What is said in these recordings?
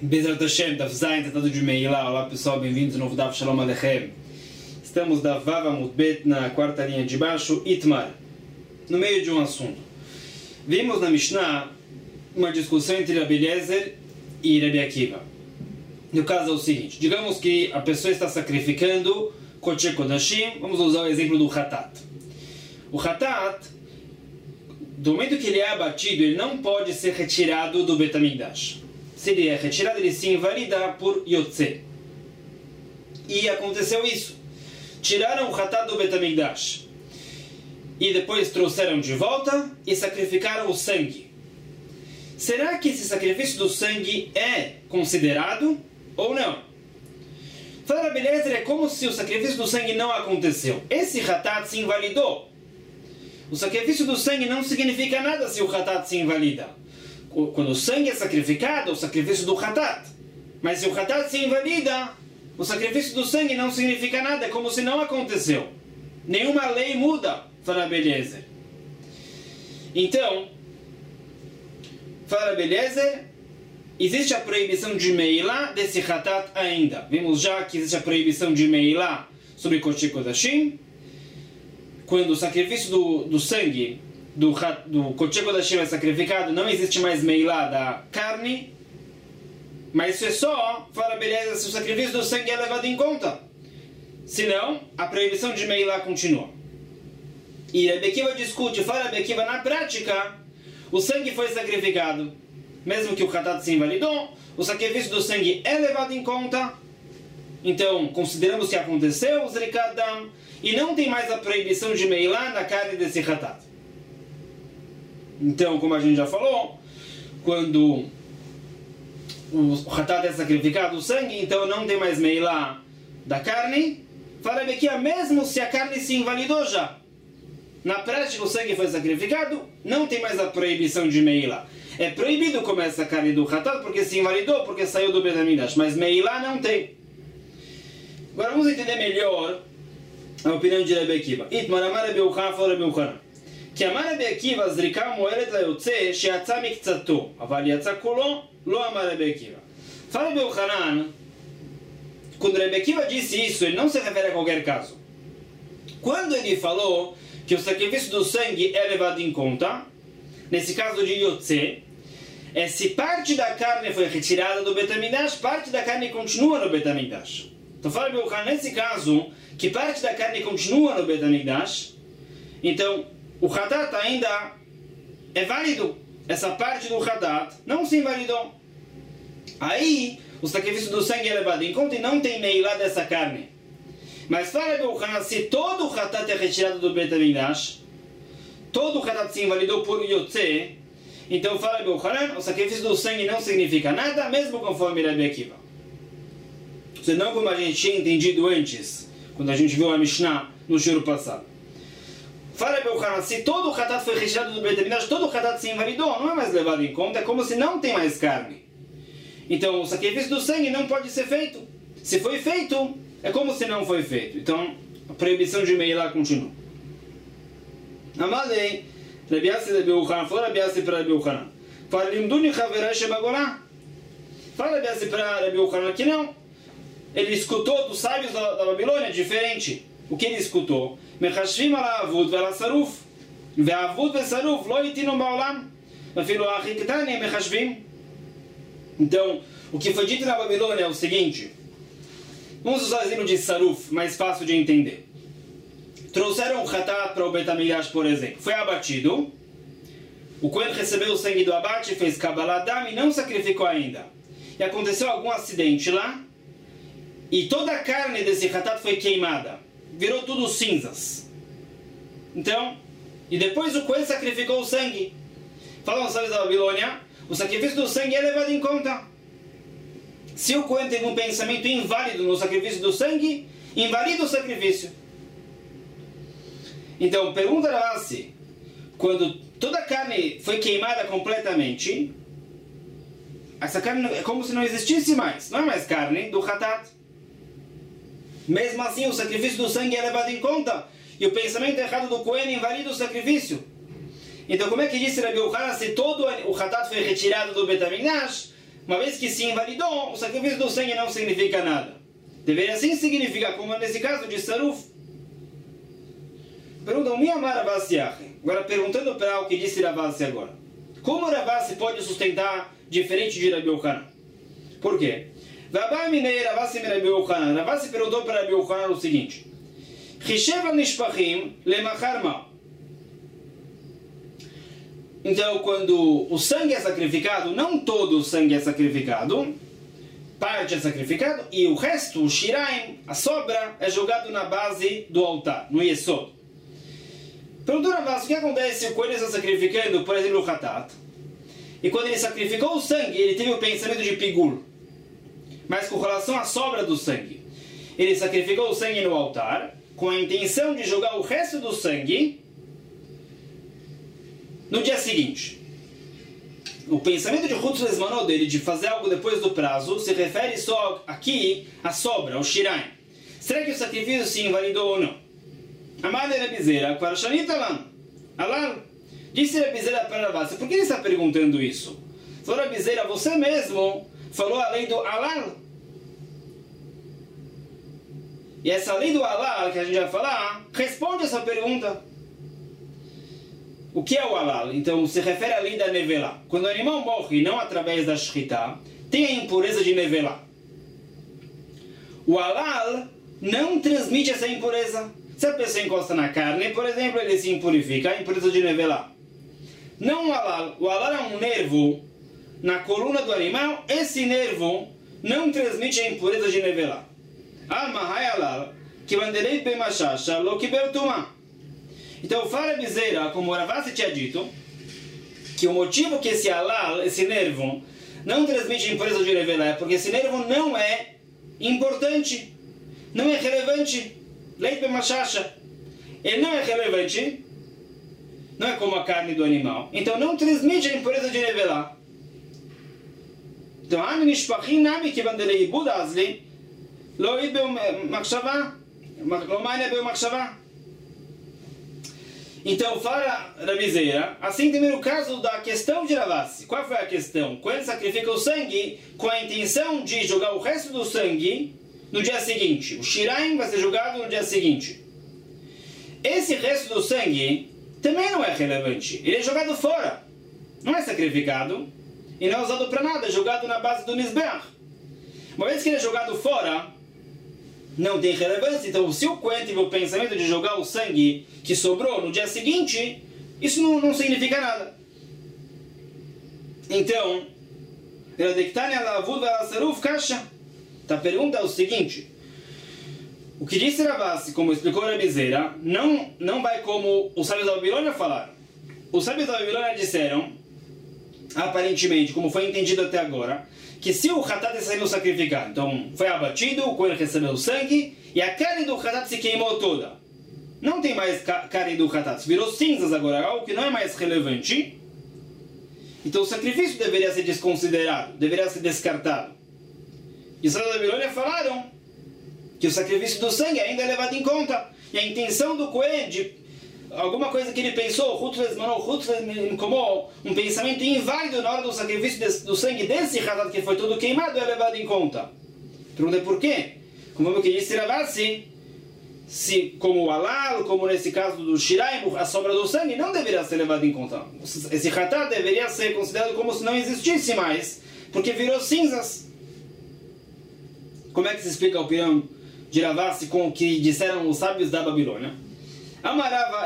Bezerra Hashem, Daf Zayin, Tratado de Meilá. Olá pessoal, bem-vindos ao novo Daf Shalom Aleichem. Estamos da Vav Amud Bet, na quarta linha de baixo, Itmar, no meio de um assunto. Vimos na Mishnah uma discussão entre Rabbi Eliezer e Rabbi Akiva. No caso é o seguinte, digamos que a pessoa está sacrificando Kodesh Kodashim, vamos usar o exemplo do Hatat. O Hatat, do momento que ele é abatido, ele não pode ser retirado do Bet HaMikdash. Se ele é retirado, ele se invalida por Yotze. E aconteceu isso. Tiraram o Hatat do Bet HaMikdash. E depois trouxeram de volta e sacrificaram o sangue. Será que esse sacrifício do sangue é considerado ou não? Fala Rabbi Eliezer, é como se o sacrifício do sangue não aconteceu. Esse Hatat se invalidou. O sacrifício do sangue não significa nada se o Hatat se invalida. Quando o sangue é sacrificado, é o sacrifício do Hatat. Mas se o Hatat se invalida, o sacrifício do sangue não significa nada, é como se não aconteceu. Nenhuma lei muda, fala Rabbi Eliezer. Então, fala Rabbi Eliezer, existe a proibição de Meilá desse Hatat ainda. Vimos já que existe a proibição de Meilá sobre Kodesh Kodashim. Quando o sacrifício do sangue do Kodesh Kodashim é sacrificado, não existe mais Meilá da carne. Mas isso é só, fala beleza, se o sacrifício do sangue é levado em conta. Senão, a proibição de Meilá continua. E Rabbi Akiva discute, fala Rabbi Akiva, na prática, o sangue foi sacrificado. Mesmo que o Hatat se invalidou, o sacrifício do sangue é levado em conta. Então, consideramos que aconteceu o Zrikat Dam, e não tem mais a proibição de Meilá na carne desse Hatat. Então, como a gente já falou, quando o Hatat é sacrificado, o sangue, então não tem mais Meilá da carne. Fala aqui, mesmo se a carne se invalidou já, na prática o sangue foi sacrificado, não tem mais a proibição de Meilá. É proibido comer essa carne do Hatat porque se invalidou, porque saiu do Bet HaMikdash, mas Meilá não tem. Agora vamos entender melhor a opinião de Rabbi Akiva. Itmar amar Rabbi Yochanan, falou Rabbi Yochanan, כי אמר רבי עקיבא זריקה מועלת ליוצא שיצא מקצתו, אבל יצא כולו, לא אמר רבי עקיבא. Fala Rabbi Yochanan, quando Rabbi Akiva disse isso, ele não se refere a qualquer caso. Quando ele falou que o sacrifício do sangue é levado em conta, nesse caso de Yotze, é se parte da carne foi retirada do Bet HaMikdash, parte da carne continua no Bet HaMikdash. Então fala Rabbi Yochanan, nesse caso, que parte da carne continua no Bet HaMikdash, então o Hatat ainda é válido. Essa parte do Hatat não se invalidou. Aí, o sacrifício do sangue é levado em conta e não tem Meilá dessa carne. Mas fala Rabbi Yochanan, se todo o Hatat é retirado do Bet HaMikdash, todo o Hatat se invalidou por Yotze, então fala Rabbi Yochanan, o sacrifício do sangue não significa nada, mesmo conforme Rabbi Akiva. Senão, como a gente tinha entendido antes, quando a gente viu a Mishnah no shiur passado. Fala Rabbi Yochanan, se todo o Hatat foi retirado do Bet HaMikdash, todo o Hatat se invalidou, não é mais levado em conta, é como se não tem mais carne. Então o sacrifício do sangue não pode ser feito. Se foi feito, é como se não foi feito. Então a proibição de Meilá continua. Amalei, Rabbi Yassi Rabbi Yochanan, fala Rabbi Yassi para Rabbi Yochanan, fala Limduni Chaverai Shebagolá. Fala Rabbi Yassi para Rabbi Yochanan que não. Ele escutou dos sábios da Babilônia, diferente. O que ele escutou? מחשבים על העבוד ועל השרוף והעבוד ושרוף לא יתינו בעולם אפילו הכי קטן הם מחשבים. Então, o que foi dito na Babilônia é o seguinte, vamos usar o exemplo de Saruf, mais fácil de entender. Trouxeram o Hatat para o Bet HaMikdash, por exemplo, foi abatido, o Cohen recebeu o sangue do abate, fez Kabbalah Dam e não sacrificou ainda, e aconteceu algum acidente lá e toda a carne desse Hatat foi queimada, virou tudo cinzas. Então, e depois o Cohen sacrificou o sangue. Falam os sábios da Babilônia, o sacrifício do sangue é levado em conta. Se o Cohen teve um pensamento inválido no sacrifício do sangue, invalida o sacrifício. Então, pergunta Ravasi, quando toda a carne foi queimada completamente, essa carne é como se não existisse mais, não é mais carne do Hatat. Mesmo assim, o sacrifício do sangue é levado em conta. E o pensamento errado do Cohen invalida o sacrifício. Então, como é que disse Rabbi Yochanan, se todo o Hatat foi retirado do Bet HaMikdash, uma vez que se invalidou, o sacrifício do sangue não significa nada. Deveria sim significar, como nesse caso de Saruf. Perguntam, agora perguntando para o que disse Ravasi agora. Como Ravasi pode sustentar diferente de Rabi Yochanan? Por quê? Ravasi perguntou para Rabi Yochanan o seguinte. Então, quando o sangue é sacrificado, não todo o sangue é sacrificado, parte é sacrificado, e o resto, o shiraim, a sobra, é jogado na base do altar, no yesod. Perguntou Ravasi, o que acontece quando ele está sacrificando, por exemplo, o hatat? E quando ele sacrificou o sangue, ele teve o pensamento de pigul. Mas com relação à sobra do sangue, ele sacrificou o sangue no altar, com a intenção de jogar o resto do sangue no dia seguinte. O pensamento de Chutz Lezmanot dele, de fazer algo depois do prazo, se refere só aqui à sobra, ao shiraim. Será que o sacrifício se invalidou ou não? Amada Rabizera, Kvarashanita Lan, Alal, disse Rabizera para Ravasi, por que ele está perguntando isso? Falou Rabizera, você mesmo falou a lei do Alal. E essa lei do Alal, que a gente vai falar, responde essa pergunta. O que é o Alal? Então, se refere à lei da Nevelá. Quando o animal morre, não através da Shchita, tem a impureza de Nevelá. O Alal não transmite essa impureza. Se a pessoa encosta na carne, por exemplo, ele se impurifica, a impureza de Nevelá. Não o Alal. O Alal é um nervo na coluna do animal. Esse nervo não transmite a impureza de Nevelá. Al-Mahai Alal, que banderei bemachasha, lo kibertumah. Então, fala Bizeira, como o Ravasi tinha dito, que o motivo que esse alal, esse nervo, não transmite impureza de Nevelá é porque esse nervo não é importante, não é relevante. Leit bemachasha. Ele não é relevante, não é como a carne do animal, então não transmite a impureza de Nevelá. Então, Ani Nishpachim Nami que banderei budazli, lo id bemachshavah, lo mania bemachshavah. Então, fala Rabizera, assim também no caso da questão de Ravasi. Qual foi a questão? Quando sacrifica o sangue com a intenção de jogar o resto do sangue no dia seguinte. O shiraim vai ser jogado no dia seguinte. Esse resto do sangue também não é relevante. Ele é jogado fora. Não é sacrificado e não é usado para nada. É jogado na base do Mizbeach. Uma vez que ele é jogado fora, não tem relevância. Então, se o Kohen teve o pensamento de jogar o sangue que sobrou no dia seguinte, isso não significa nada. Então, a pergunta é o seguinte: o que disse Ravasi, como explicou Rabizera, não vai como os sábios da Babilônia falaram. Os sábios da Babilônia disseram, aparentemente, como foi entendido até agora, que se o Hatat saiu sacrificado, então foi abatido, o Kohen recebeu o sangue, e a carne do Hatat se queimou toda. Não tem mais carne do Hatat, virou cinzas agora, algo que não é mais relevante. Então o sacrifício deveria ser desconsiderado, deveria ser descartado. E os sábios da Babilônia falaram que o sacrifício do sangue ainda é levado em conta. E a intenção do Kohen, de alguma coisa que ele pensou, como um pensamento inválido na hora do sacrifício do sangue desse Hatat que foi todo queimado, é levado em conta. Pergunta por quê? Como o que disse Ravasi, se como o Alal, como nesse caso do Shiraim, a sobra do sangue não deveria ser levado em conta. Esse Hatat deveria ser considerado como se não existisse mais, porque virou cinzas. Como é que se explica a opinião de Ravasi com o que disseram os sábios da Babilônia? Amarava,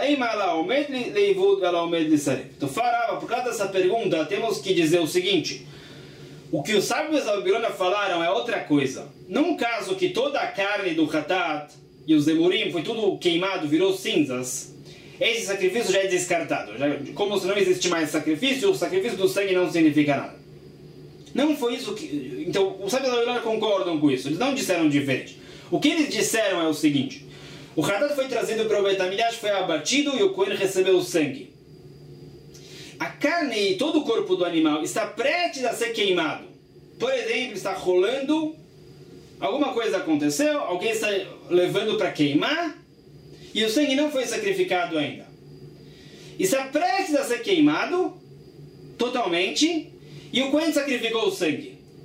então, Farava, por causa dessa pergunta, temos que dizer o seguinte: o que os sábios da Babilônia falaram é outra coisa. Num caso que toda a carne do Hatat e os Emurim foi tudo queimado, virou cinzas, esse sacrifício já é descartado. Como se não existe mais sacrifício, o sacrifício do sangue não significa nada. Não foi isso que... Então, os sábios da Babilônia concordam com isso. Eles não disseram diferente. O que eles disseram é o seguinte: o Hatat foi trazido para o Beit HaMikdash, foi abatido e o Kohen recebeu o sangue. A carne e todo o corpo do animal está prestes a ser queimado. Por exemplo, está rolando, alguma coisa aconteceu, alguém está levando para queimar e o sangue não foi sacrificado ainda. Está prestes a ser queimado totalmente e o Kohen sacrificou o sangue.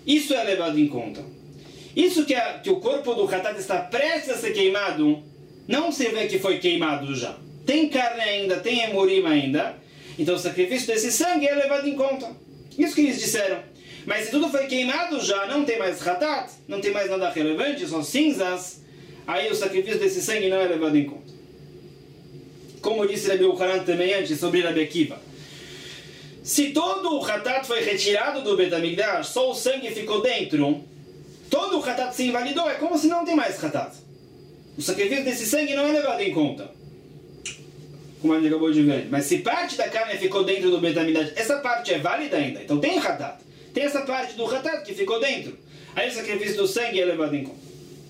Isso é levado em conta. Isso que o corpo do Hatat está prestes a ser queimado, não se vê que foi queimado já. Tem carne ainda, tem hemurim ainda. Então o sacrifício desse sangue é levado em conta. Isso que eles disseram. Mas se tudo foi queimado já, não tem mais Hatat, não tem mais nada relevante, são cinzas, aí o sacrifício desse sangue não é levado em conta. Como disse Rabbi Yochanan também antes sobre Rabbi Akiva. Se todo o Hatat foi retirado do Bet HaMikdash, só o sangue ficou dentro, todo o Hatat se invalidou, é como se não tem mais Hatat. O sacrifício desse sangue não é levado em conta. Como a gente acabou de ver. Mas se parte da carne ficou dentro do Bet HaMikdash, essa parte é válida ainda. Então tem Hatat. Tem essa parte do Hatat que ficou dentro. Aí o sacrifício do sangue é levado em conta.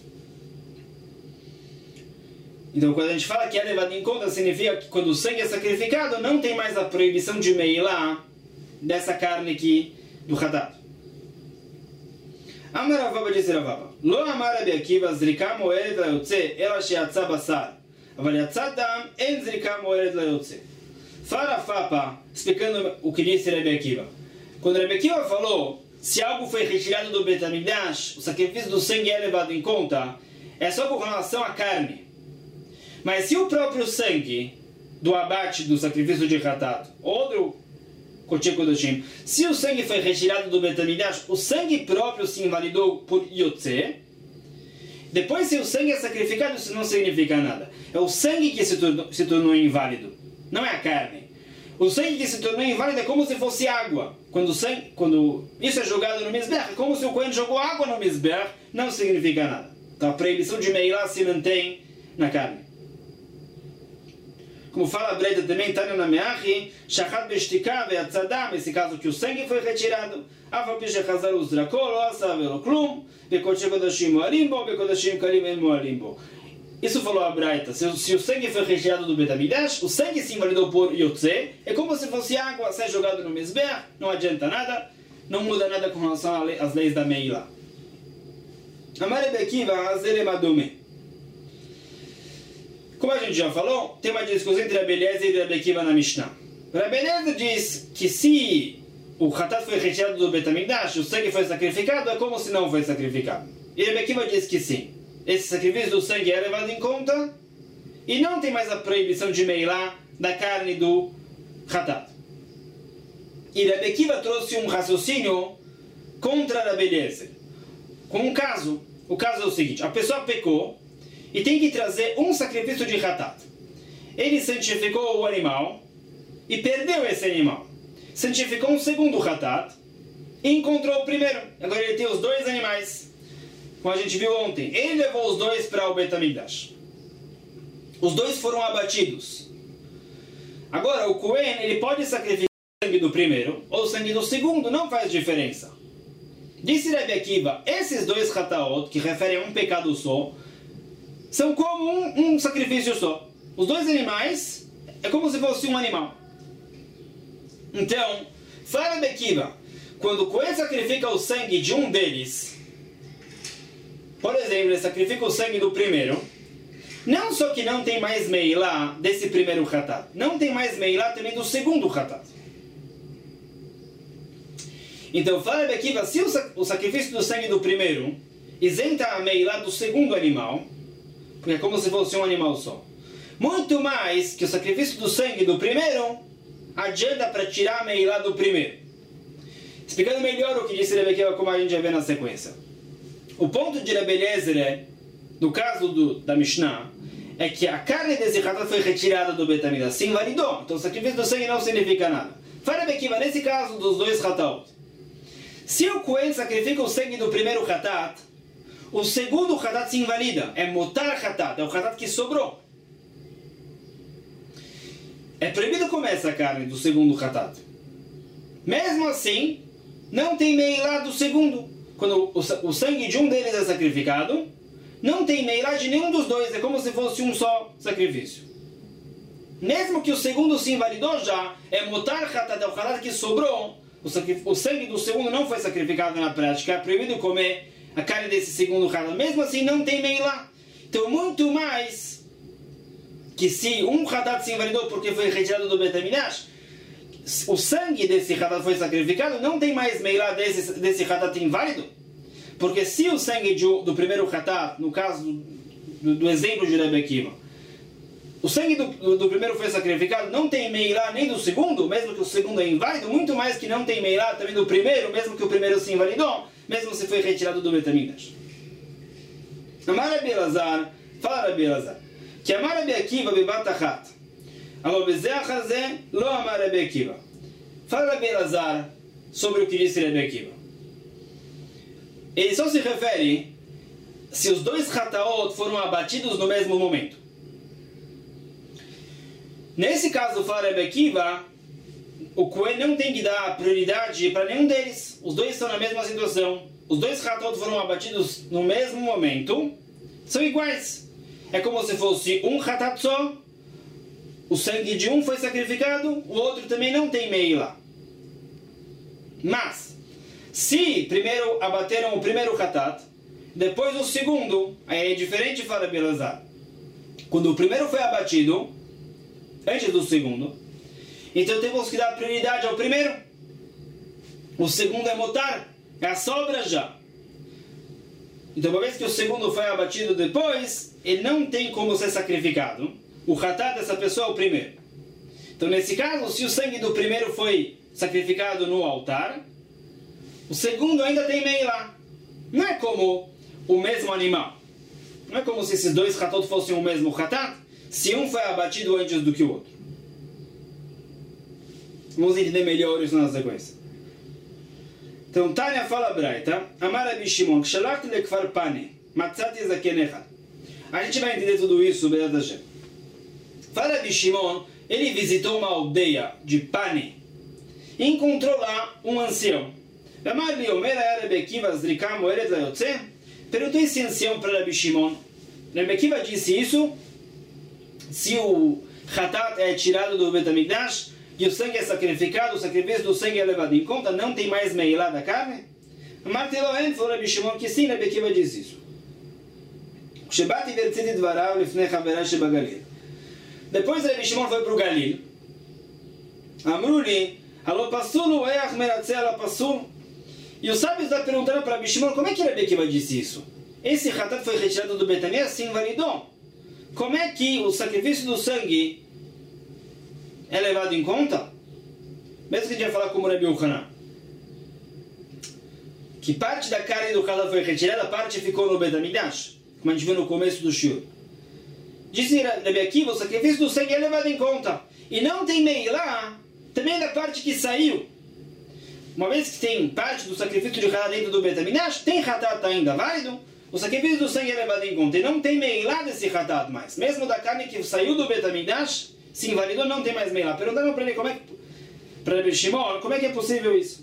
Então quando a gente fala que é levado em conta, significa que quando o sangue é sacrificado, não tem mais a proibição de Meilá dessa carne aqui do Hatat. Amar Ravava disse Ravava. Lo amar Rabbi Akiva zrika moeret la yotze ela she'atza basar. Aval yatza dam en zrika moeret la yotze. Fala Fapa, explicando o que disse Rabbi Akiva. Quando Rabbi Akiva falou, se algo foi retirado do Bet HaMikdash, o sacrifício do sangue é levado em conta, é só com relação à carne. Mas se o próprio sangue do abate do sacrifício de Hatat, ou do Kodesh Kodashim, se o sangue foi retirado do Bet HaMikdash, o sangue próprio se invalidou por Yotze, depois se o sangue é sacrificado, isso não significa nada. É o sangue que se tornou inválido, não é a carne. O sangue que se tornou inválido é como se fosse água. Quando isso é jogado no Mizbeach, é como se o Kohen jogou água no Mizbeach, não significa nada. Então a proibição de Meilá se mantém na carne. Como fala a Breita também, Tânia na Meachi, Shachat Beshtika Ve'atzadam, esse caso que o sangue foi retirado, Afal Pi Shechazar Uzrakol, Lo Asa Velo Klum, Bekodesh Kodashim Moalimbo, Bekodashim Kalim En Moalimbo. Isso falou a Breita. Se o sangue foi retirado do Bet HaMikdash, o sangue se invalidou por Yotze, é como se fosse água, sai jogado no Mizbeach, não adianta nada, não muda nada com relação às leis da Meilá. Amar Rabbi Akiva, Azer Emadume. Como a gente já falou, tem uma discussão entre Rabbi Eliezer e Rabbi Akiva na Mishnah. Rabbi Eliezer diz que se o Hatat foi retirado do Bet HaMikdash, o sangue foi sacrificado, é como se não foi sacrificado. E Rabbi Akiva diz que sim. Esse sacrifício do sangue é levado em conta e não tem mais a proibição de Meilá da carne do Hatat. E Rabbi Akiva trouxe um raciocínio contra Rabbi Eliezer. Com um caso, o caso é o seguinte, a pessoa pecou e tem que trazer um sacrifício de Hatat. Ele santificou o animal e perdeu esse animal. Santificou um segundo Hatat e encontrou o primeiro. Agora ele tem os dois animais. Como a gente viu ontem, ele levou os dois para o Bet HaMikdash. Os dois foram abatidos. Agora o Kohen, ele pode sacrificar o sangue do primeiro ou o sangue do segundo, não faz diferença. Disse Rabbi Akiva, esses dois Hataot, que referem a um pecado só, são como um sacrifício só. Os dois animais é como se fosse um animal. Então, fala Rabbi Akiva, quando o Kohen sacrifica o sangue de um deles, por exemplo, ele sacrifica o sangue do primeiro, não só que não tem mais Meilá desse primeiro Hatat, não tem mais Meilá também do segundo Hatat. Então, fala Rabbi Akiva, se o sacrifício do sangue do primeiro isenta a Meilá do segundo animal, porque é como se fosse um animal só, muito mais que o sacrifício do sangue do primeiro adianta para tirar a Meilá do primeiro. Explicando melhor o que disse Rabbi Akiva, como a gente já vê na sequência. O ponto de Rabbi Eliezer é, no caso da Mishnah, é que a carne desse Hatat foi retirada do Bet HaMikdash, se invalidou. Então o sacrifício do sangue não significa nada. Fala Rabbi Akiva, nesse caso dos dois Hatat, se o Kohen sacrifica o sangue do primeiro Hatat, o segundo Hatat se invalida. É Motar Hatat, é o Hatat que sobrou. É proibido comer essa carne do segundo Hatat. Mesmo assim, não tem Meilá do segundo. Quando o sangue de um deles é sacrificado, não tem Meilá de nenhum dos dois, é como se fosse um só sacrifício. Mesmo que o segundo se invalidou já, é Motar Hatat, é o Hatat que sobrou, o sangue do segundo não foi sacrificado na prática, é proibido comer a carne desse segundo Hatat. Mesmo assim, não tem Meilá. Então, muito mais que se um Hatat se invalidou porque foi retirado do Bet HaMikdash, o sangue desse hatat foi sacrificado, não tem mais meilá desse hatat inválido. Porque se o sangue do primeiro hatat, no caso do exemplo de Rebbe Akiva, o sangue do primeiro foi sacrificado, não tem meilá nem do segundo, mesmo que o segundo é inválido, muito mais que não tem meilá também do primeiro, mesmo que o primeiro se invalidou, mesmo se foi retirado do Beit HaMikdash. Amar Rabi Elazar, fala Rabi Elazar, que Amar Rabi Akiva bebat achat, alô bezeach hazeh, lo Amar Rabi Akiva. Fala Rabi Elazar sobre o que disse Rabi Akiva. Ele só se refere se os dois hataot foram abatidos no mesmo momento. Nesse caso, fala Rabi Akiva, o Kohen não tem que dar prioridade para nenhum deles. Os dois estão na mesma situação. Os dois hataot foram abatidos no mesmo momento. São iguais. É como se fosse um hatat só. O sangue de um foi sacrificado, o outro também não tem meilá. Mas, se primeiro abateram o primeiro hatat, depois o segundo, aí é diferente, fala Rabi Elazar. Quando o primeiro foi abatido, antes do segundo, então temos que dar prioridade ao primeiro. O segundo é motar, é a sobra já. Então, uma vez que o segundo foi abatido depois, ele não tem como ser sacrificado. O hatat dessa pessoa é o primeiro. Então, nesse caso, se o sangue do primeiro foi sacrificado no altar, o segundo ainda tem meilá. Não é como o mesmo animal. Não é como se esses dois hatot fossem o mesmo hatat, se um foi abatido antes do que o outro. Vamos entender melhor isso na sequência. Então, Tânia fala Braita, Amar Rabi Shimon, Kshalachti lekfar Pane, Matzati zaken echad. A gente vai entender tudo isso, Be'ez Hashem. Fala Rabi Shimon, ele visitou uma aldeia de Pane e encontrou lá um ancião. Amar li Omer Rabi Akiva zrika moeret layotze. Perguntou esse ancião para Rabi Shimon. Rabi Akiva disse isso se o hatat é tirado do Beit HaMikdash e o sangue é sacrificado, o sacrifício do sangue é levado em conta, não tem mais meilá da carne? Amar te Elohim, falou Rabi Shimon que sim, Rabi Akiva diz isso. Shebati vertziti dvarav lifnei chaverah shebagalil. Depois Rabi Shimon foi para o Galil. Amruli, alô pasulu each meratzeh ala pasul. E os sábios da perguntaram para Rabi Shimon, como é que Rabi Akiva disse isso? Esse hatat foi retirado do Beit HaMikdash, se invalidou. Como é que o sacrifício do sangue é levado em conta? Mesmo que a gente vai falar como Rabi Yochanan, que parte da carne do hatat foi retirada, a parte ficou no Beit HaMikdash, como a gente viu no começo do shiur. Disse Rabi Akiva, o sacrifício do sangue é levado em conta. E não tem meilá também da parte que saiu. Uma vez que tem parte do sacrifício de hatat dentro do Beit HaMikdash, tem hatat ainda válido, o sacrifício do sangue é levado em conta. E não tem meilá desse hatat mais. Mesmo da carne que saiu do Beit HaMikdash, se invalidou, não tem mais meilá. Perguntaram para ele para Rabi Shimon, como é que é possível isso?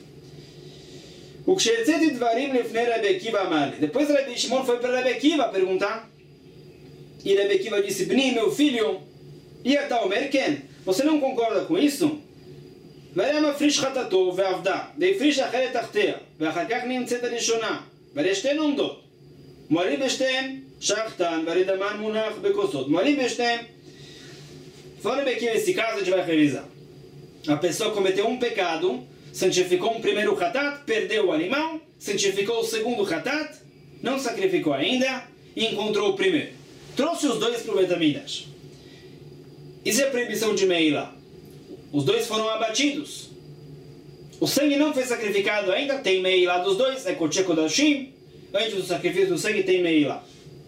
O Kshetzeti dvarim lifnei Rabi Akiva amar. Depois Rabi Shimon foi para Rabi Akiva perguntar. E Rabi Akiva disse, Bni, meu filho, Yata Omer Ken, você não concorda com isso? והיה מפריש חטאתו ועבדה, והפריש אחרת תחתיה, ואחר כך נמצאת הראשונה, והרי שתיהן עומדות. מועלים בשתיהן שחטן, והרי דמן מונח בכוסות. מועלים בשתיהן. Fala bem que nesse caso a gente vai revisar. A pessoa cometeu um pecado, santificou um primeiro hatat, perdeu o animal, santificou o segundo hatat, não sacrificou ainda, e encontrou o primeiro. Trouxe os dois para o Beit HaMikdash. Isso é a proibição de meilá. Os dois foram abatidos. O sangue não foi sacrificado ainda, tem meilá dos dois, é Kodesh Kodashim. Antes do sacrifício do sangue tem meilá.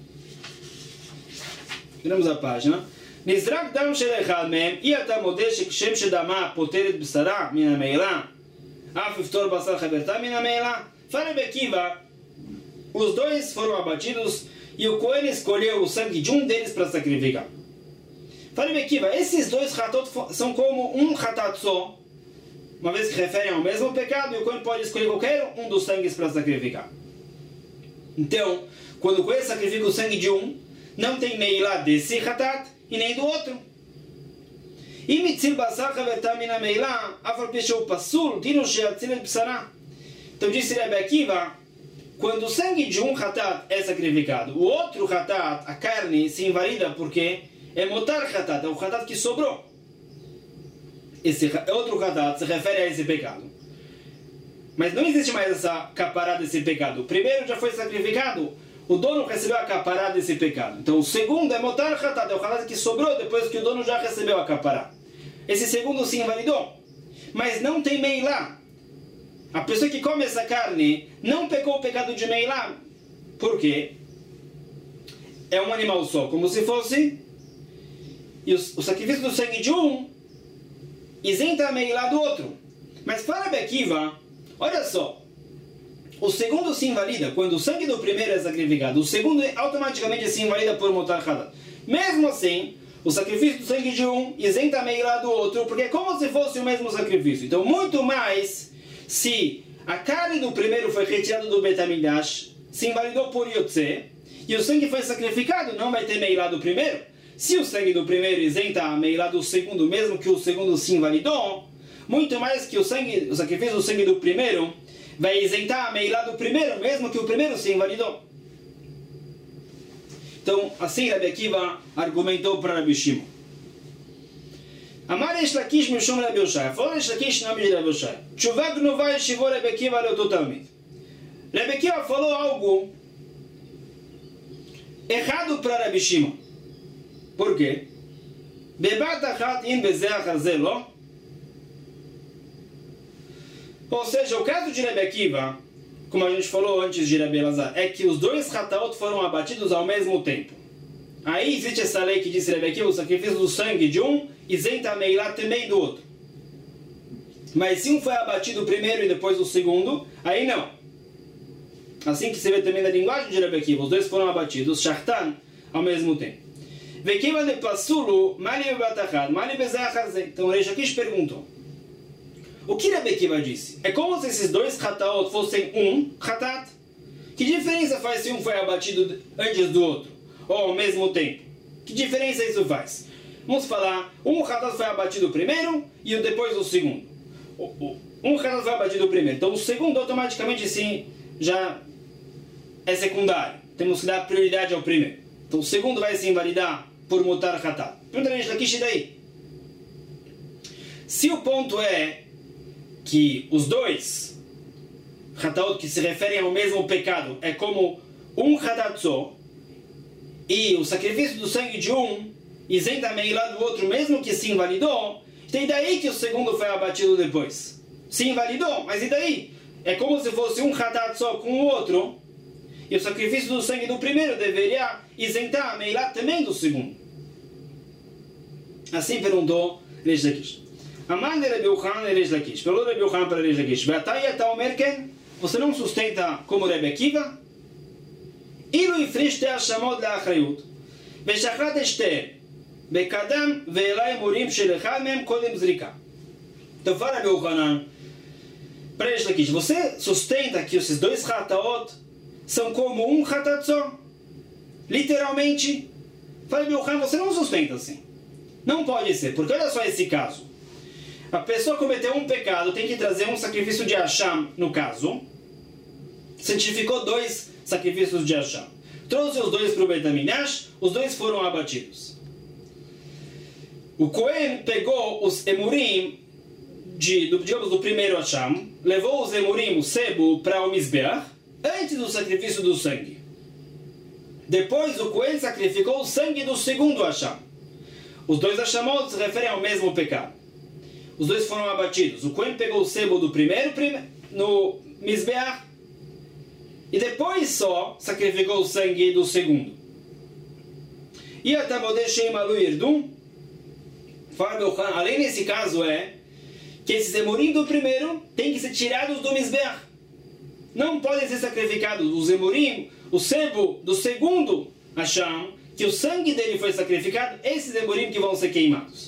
Viramos a página. נזרק דם של אחד מהם, אי אתה מודה שכשם שדמה פותרת בשרה מן המעילה, אף יפתור בשר חברתה מן המעילה? Fala Rabi Akiva, os dois foram abatidos e o Cohen escolheu o sangue de um deles para sacrificar. Fala Rabi Akiva, esses dois hatot são como um hatat só, uma vez que referem ao mesmo pecado, e o Cohen pode escolher qualquer um dos sangues para sacrificar. Então, quando o Cohen sacrifica o sangue de um, não tem meilá desse hatat e nem do outro. E mitzil basar chaverta min hameilá, afal pi sheu pasul, dinu sheyatzil et bsara. Então disse Rabi Akiva, quando o sangue de um hatat é sacrificado, o outro hatat, a carne, se invalida porque é motar hatat, é o hatat que sobrou. esse outro hatat se refere a esse pecado. Mas não existe mais essa capará desse pecado. O primeiro já foi sacrificado, o dono recebeu a capará desse pecado. Então o segundo é motar hatat, é o hatat que sobrou depois que o dono já recebeu a capará. Esse segundo se invalidou, mas não tem meilá. A pessoa que come essa carne não pecou o pecado de meilá. Por quê? É um animal só, como se fosse, e o sacrifício do sangue de um isenta a meilá do outro. Mas para Rabi Akiva, olha só, o segundo se invalida quando o sangue do primeiro é sacrificado, o segundo automaticamente se invalida por motar hatat. Mesmo assim, o sacrifício do sangue de um isenta a meilá do outro, porque é como se fosse o mesmo sacrifício. Então, muito mais, se a carne do primeiro foi retirada do Bet HaMikdash, se invalidou por Yotze, e o sangue foi sacrificado, não vai ter meilá do primeiro. Se o sangue do primeiro isenta a meilá do segundo, mesmo que o segundo se invalidou, muito mais que o sacrifício do sangue do primeiro vai isentar a meilá do primeiro, mesmo que o primeiro se invalidou. Então, assim Rabi Akiva argumentou para Rabi Shimon. Amar Reish Lakish Mishum Rabi Yoshai. Falou Reish Lakish em nome de Rabi Yoshai. Tshuva Gnova Yeshivou Rabi Akiva Leoto Talmid. Rabi Akiva falou algo errado para Rabi Shimon. Por quê? Bebat achat in bezeh achar zeh lo. Ou seja, o caso de Rabi Akiva, como a gente falou antes de Rabi Elazar, é que os dois hataot foram abatidos ao mesmo tempo. Aí existe essa lei que diz Rabi Akiva, o sacrifício do sangue de um isenta a meilá também do outro. Mas se um foi abatido primeiro e depois o segundo, aí não. Assim que se vê também na linguagem de Rabi Akiva, os dois foram abatidos, shachtan, ao mesmo tempo. Vekiva de pasulu, mali bebatachad, mali bezeh achar zeh. Então Reish Lakish perguntou, o que Rabi Akiva disse? É como se esses dois hataot fossem um hatat. Que diferença faz se um foi abatido antes do outro? Ou ao mesmo tempo? Que diferença isso faz? Vamos falar, um hatat foi abatido primeiro e depois o segundo. Um hatat foi abatido primeiro. Então o segundo automaticamente sim já é secundário. Temos que dar prioridade ao primeiro. Então o segundo vai se invalidar por mutar hatat. Pergunta Reish Lakish daí. Se o ponto é que os dois hataot que se referem ao mesmo pecado é como um hatat só, e o sacrifício do sangue de um isenta a meilá do outro, mesmo que se invalidou, tem daí que o segundo foi abatido depois. Se invalidou, mas e daí? É como se fosse um hatat só com o outro, e o sacrifício do sangue do primeiro deveria isentar a meilá também do segundo. Assim perguntou Reish Lakish. Amar de Rabi Yochanan e Reish Lakish. Falou Rabi Yochanan para Reish Lakish. Você não sustenta como Rabi Akiva? Ilu ifrish te hashamot le'achrayut. Veshachat eshte. Bekadam ve'elai murim shelechad mem kodem zrika. Então fala Rabi Yochanan para Reish Lakish. Você sustenta que esses dois hataot são como um hatat só? Literalmente? Fala Rabi Yochanan, você não sustenta assim. Não pode ser, porque olha só esse caso. A pessoa cometeu um pecado, tem que trazer um sacrifício de Hasham, no caso. Santificou dois sacrifícios de Hasham. Trouxe os dois para o Bet HaMikdash, os dois foram abatidos. O Cohen pegou os emurim, digamos, do primeiro Hasham, levou os emurim, o sebo, para o Mizbeach, antes do sacrifício do sangue. Depois o Cohen sacrificou o sangue do segundo Hasham. Os dois Hashamot se referem ao mesmo pecado. Os dois foram abatidos. O Cohen pegou o sebo do primeiro no Mizbeach e depois só sacrificou o sangue do segundo. E a Tabodeh Sheim Alu Yirdum, além desse caso que esses emurim do primeiro têm que ser tirados do Mizbeach. Não podem ser sacrificados os emurim, o sebo do segundo Hasham, que o sangue dele foi sacrificado, esses emurim que vão ser queimados.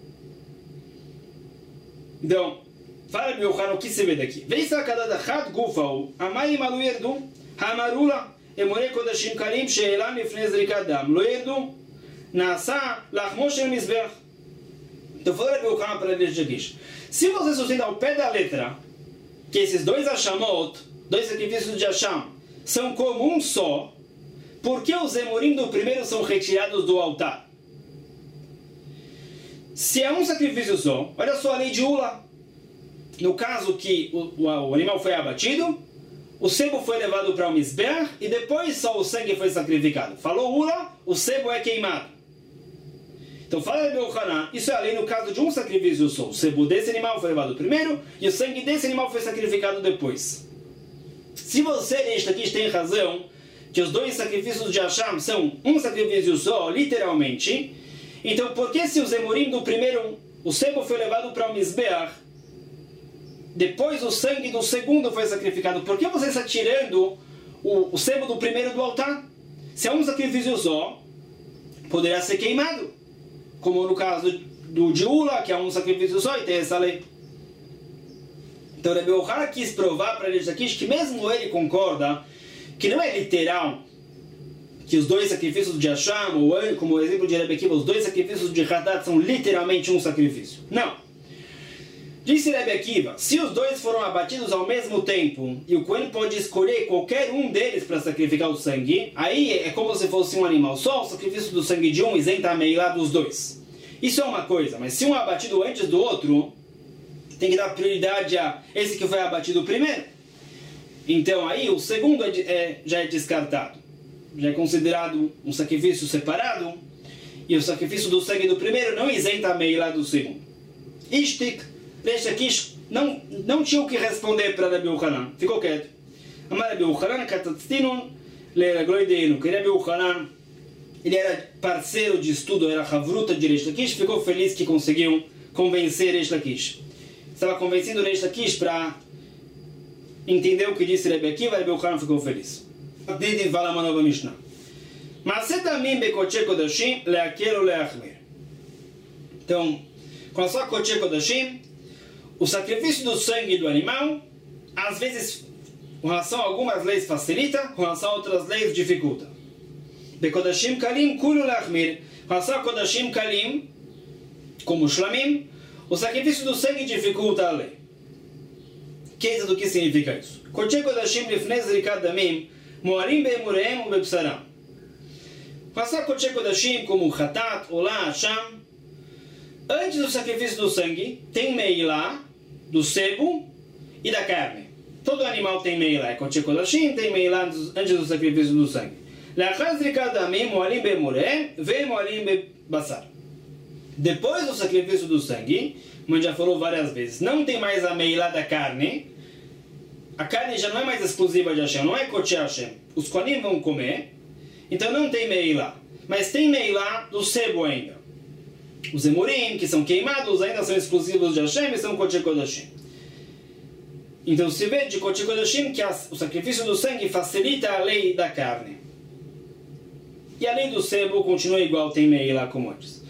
Então, fala Rabi Yochanan o que se vê daqui. Veisa kadad achat gufau, amayim alu yerdu, hamarula, emorei kodashim karim she'elam lifnei zrikat dam, lo yerdu, nasa lachmo shel mizbeach. Então, fala Rabi Yochanan para Reish Lakish. Se você sustenta ao pé da letra que esses dois Hashamot, dois sacrifícios de Hasham, são como um só, por que os emurim do primeiro são retirados do altar? Se é um sacrifício só, olha só a lei de Ula. No caso que o animal foi abatido, o sebo foi levado para o Mizbeach e depois só o sangue foi sacrificado. Falou Ula, o sebo é queimado. Então fala Rebbe Yochanan, isso é a lei no caso de um sacrifício só. O sebo desse animal foi levado primeiro e o sangue desse animal foi sacrificado depois. Se você, Reish Lakish, tem razão que os dois sacrifícios de Hashem são um sacrifício só, literalmente, então por que se os emurim do primeiro, o sebo foi levado para o Mizbeach, depois o sangue do segundo foi sacrificado? Por que você está tirando o sebo do primeiro do altar? Se é um sacrifício só, poderá ser queimado. Como no caso do de Ula, que é um sacrifício só e tem essa lei. Então Rebbe Yochanan quis provar para Reish Lakish que mesmo ele concorda que não é literal que os dois sacrifícios de Hashem, ou como o exemplo de Rebbe Akiva, os dois sacrifícios de Hadat são literalmente um sacrifício. Não. Disse Rebbe Akiva, se os dois foram abatidos ao mesmo tempo e o Cohen pode escolher qualquer um deles para sacrificar o sangue, aí é como se fosse um animal só, o sacrifício do sangue de um isenta a meilá dos dois. Isso é uma coisa, mas se um é abatido antes do outro, tem que dar prioridade a esse que foi abatido primeiro. Então aí o segundo já é descartado, já é considerado um sacrifício separado, e o sacrifício do sangue do primeiro não isenta a meilá do segundo. Ishtik, Reish Lakish não tinha o que responder para Rebbe Yochanan, ficou quieto. Amar Rebbe Yochanan, Katatzinun, Le'Ragloideinu, que Rebbe Yochanan, ele era parceiro de estudo, era Havruta de Reish Lakish, ficou feliz que conseguiu convencer Reish Lakish. Estava convencendo Reish Lakish para entender o que disse Rebbe Akiva, Rebbe Yochanan ficou feliz. Didin fala uma nova Mishnah. Maset amim bekoche kodashim le'akel ou le'achmer. Então, com a sua koche kodashim, o sacrifício do sangue do animal, às vezes, com relação a algumas leis facilita, com relação a outras leis dificulta. Bekodashim kalim kulu le'achmer. Com relação a kodashim kalim, como shlamim, o sacrifício do sangue dificulta a lei. Que do que significa isso? Koche kodashim lifnei zrikat damim, moarim be'emureim u be'psaram. Com relação a koche kodashim, como Hatat, Olá, Hasham, antes do sacrifício do sangue, tem meilá do sebo e da carne. Todo animal tem meilá. Koche kodashim tem meilá antes do sacrifício do sangue. Le'achar zrikat damim, moarim be'emureim ve'moarim be'basar. Depois do sacrifício do sangue, como a gente já falou várias vezes, não tem mais a meilá da carne. A carne já não é mais exclusiva de Hashem, não é Koche Hashem. Os Kohanim vão comer, então não tem meilá. Mas tem meilá do sebo ainda. Os emurim, que são queimados, ainda são exclusivos de Hashem e são Koche Kodashim. Então se vê de Koche Kodashim que o sacrifício do sangue facilita a lei da carne. E a lei do sebo continua igual, tem meilá como antes.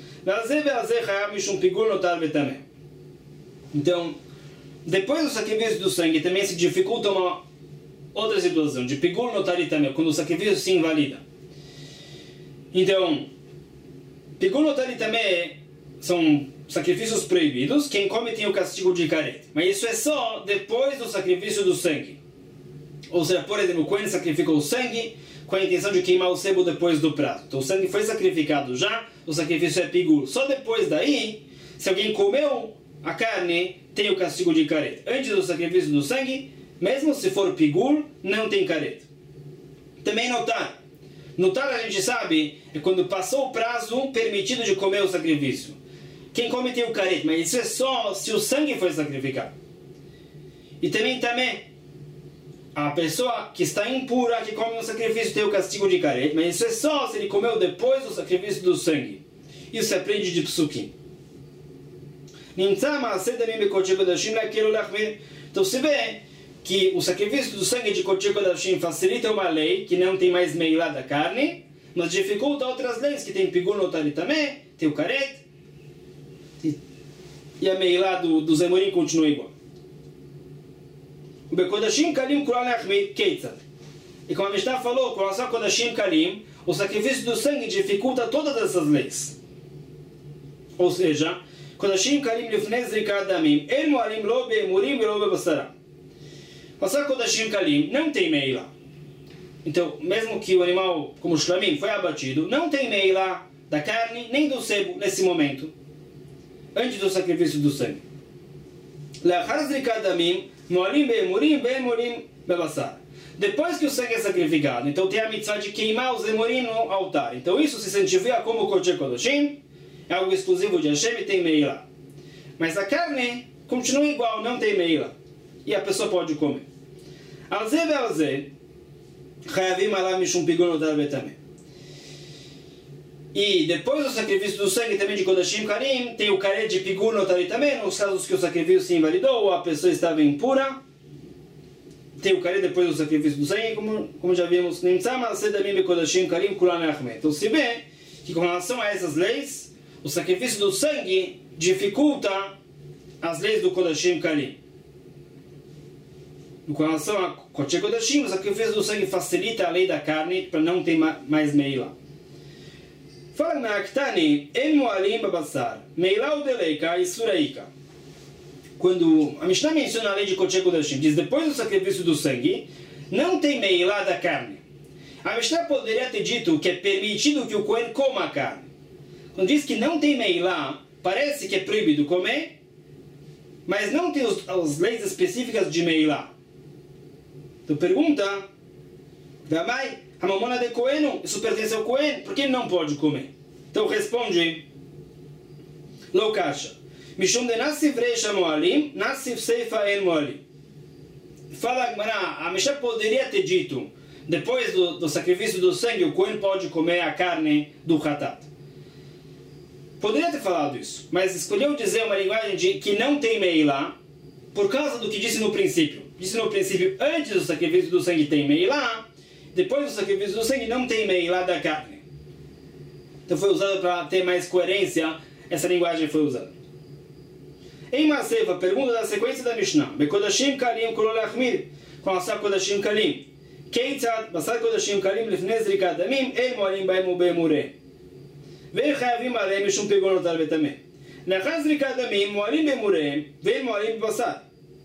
Então, depois do sacrifício do sangue também se dificulta uma outra situação, de pigul notari também, quando o sacrifício se invalida. Então, pigul notari também são sacrifícios proibidos, quem come tem o castigo de caret. Mas isso é só depois do sacrifício do sangue. Ou seja, por exemplo, quando sacrificou o sangue com a intenção de queimar o sebo depois do prazo. Então o sangue foi sacrificado já, o sacrifício é pigul. Só depois daí, se alguém comeu a carne, tem o castigo de caret. Antes do sacrifício do sangue, mesmo se for pigul, não tem caret. Também notar. Notar, a gente sabe, é quando passou o prazo permitido de comer o sacrifício. Quem come tem o caret, mas isso é só se o sangue foi sacrificado. E também, a pessoa que está impura, que come um sacrifício, tem o castigo de caret, mas isso é só se ele comeu depois do sacrifício do sangue. Isso se aprende de psukim. Então se vê que o sacrifício do sangue de Koche Kodashim facilita uma lei que não tem mais meilá da carne, mas dificulta outras leis que tem pigul notari também, tem o caret, e a meilá do zemorim continua igual. O Bekodashim Kalim Kural Achmei Keitzad. E como a Mishnah falou, com relação a Kodashim Kalim, o sacrifício do sangue dificulta todas essas leis. Ou seja, Kodashim Kalim Lifnei Zrikat Damim, El Moarim Lo Be'emurim Lo Be'basaram. Passar Kodashim Kalim não tem meilá. Então, mesmo que o animal, como o shlamim, foi abatido, não tem meilá da carne nem do sebo nesse momento. antes do sacrifício do sangue. Le'achar zrikat damim, mo'alim be'emurim, be'emurim be'basar. Depois que o sangue é sacrificado, então tem a mitzvah de queimar os emurim no altar. Então isso se santifica como Kodesh Kodashim, é algo exclusivo de Hashem e tem meila. Mas a carne continua igual, não tem meila. E a pessoa pode comer. Alze ve'alze, chayavim alav mishum pigun otar betameh. E depois do sacrifício do sangue também de Kodashim Karim, tem o carê de pigun otar também, nos casos que o sacrifício se invalidou ou a pessoa estava impura. Tem o carê depois do sacrifício do sangue, como já vimos. Então se vê que com relação a essas leis, o sacrifício do sangue dificulta as leis do Kodashim Karim. Com relação a Kodesh Kodashim, o sacrifício do sangue facilita a lei da carne para não ter mais meila. Fala na Aktani, en moalim babasar, meila udeleika e suraika. Quando a Mishnah menciona a lei de Kodesh Kodashim, diz depois do sacrifício do sangue, não tem meila da carne. A Mishnah poderia ter dito que é permitido que o Kohen coma a carne. Quando diz que não tem meila, parece que é proibido comer, mas não tem as leis específicas de meila. Então pergunta, Gamai, a mamona de Kohen, isso pertence ao Kohen, por que ele não pode comer? Então responde, Lo kasha, Mishum de Nassif Reisha Moalim, Nassif Seifa En Moalim. Fala, a Mishnah poderia ter dito, depois do sacrifício do sangue, o Kohen pode comer a carne do Hatat. Poderia ter falado isso, mas escolheu dizer uma linguagem de que não tem meilá, por causa do que disse no princípio. Disse no princípio, antes do sacrifício do sangue tem meilá, depois do sacrifício do sangue não tem meilá da carne. Então foi usado para ter mais coerência, essa linguagem foi usada. Em Masefa, pergunta da sequência da Mishnah. Bekodashim kalim kololachmir. Com a Kodashim kalim. Keitzad, basar Kodashim kalim lifnei zrikat damim, el moalim baim ubeimure. Ve'el chayavim alem mishum pigun otar betameh. Lachar zrikat damim, moalim beimure, ve'el moalim basar.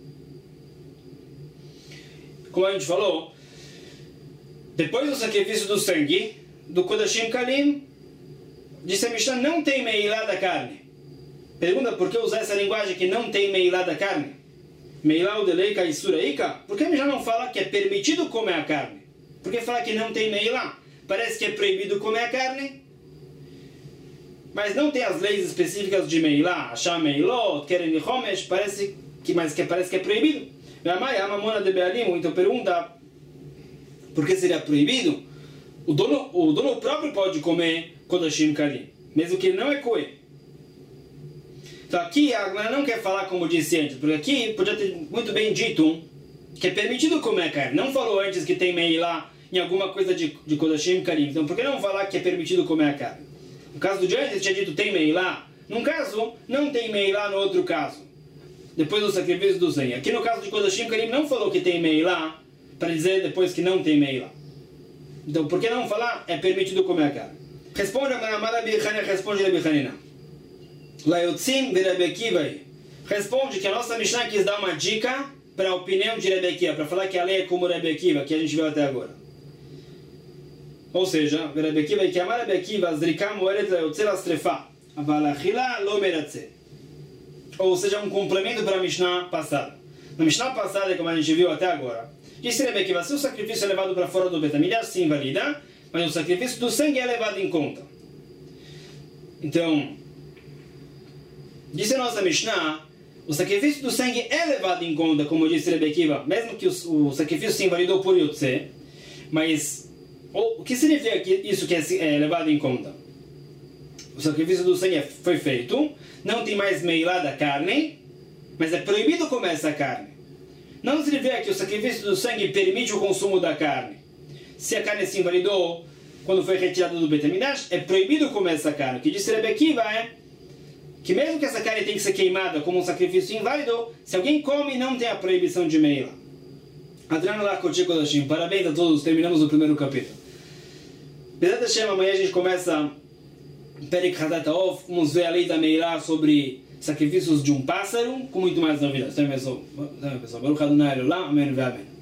Como a gente falou, depois do sacrifício do sangue, do Kodashim kalim, disse a Mishnah, não tem meilá da carne. Pergunta por que usar essa linguagem que não tem meilá da carne? Meilá udeleika e suraika? Por que a Mishnah não fala que é permitido comer a carne? Por que fala que não tem meilá? Parece que é proibido comer a carne, mas não tem as leis específicas de meilá. Achar meilot, keren homesh, parece que é proibido. Então pergunta, por que seria proibido? O dono próprio pode comer Kodashim Kalim, mesmo que ele não é Kohen. Então aqui a Gemara não quer falar como disse antes, porque aqui podia ter muito bem dito que é permitido comer a carne. Não falou antes que tem meilá em alguma coisa de Kodashim Kalim. Então por que não falar que é permitido comer a carne? No caso do de antes tinha dito tem meilá. Num caso, não tem meilá no outro caso. Depois do sacrifício do sangue. Aqui no caso de Kodashim Kalim não falou que tem meilá para dizer depois que não tem meilá. Então por que não falar é permitido comer a carne? Responde a Maramara Bichania, responde a Bichanina. Laiotzim Berebekivai. Responde que a nossa Mishnah quis dar uma dica para a opinião de Rebekiva, para falar que a lei é como Rebekiva, que a gente viu até agora. Ou seja, Rebekiva que amar Rebekiva, Zrikam Moeret Laiotzela Strefa, Avalachila Lomeratze. Ou seja, um complemento para a Mishnah passada. Na Mishnah passada, como a gente viu até agora, disse Rebekiva, se o sacrifício é levado para fora do Betamidrash, se invalida, mas o sacrifício do sangue é levado em conta. Então, disse a nossa Mishnah, o sacrifício do sangue é levado em conta, como disse Rebekiva, mesmo que o sacrifício se invalidou por Yotze, mas o que significa isso que é levado em conta? O sacrifício do sangue foi feito, não tem mais meilá da carne, mas é proibido comer essa carne. Não significa que o sacrifício do sangue permite o consumo da carne. Se a carne se invalidou quando foi retirada do Betamidrash, é proibido comer essa carne. O que disse Rebekiva é que mesmo que essa carne tenha que ser queimada como um sacrifício inválido, se alguém come, não tem a proibição de meila. Adriano Larkoche Kodashim, parabéns a todos, terminamos o primeiro capítulo. Bezat Hashem, amanhã a gente começa Perek Hadat Haof, vamos ver a lei da meila sobre sacrifícios de um pássaro, com muito mais novidades. Então, pessoal, Baruch Adonai Elolam, amém.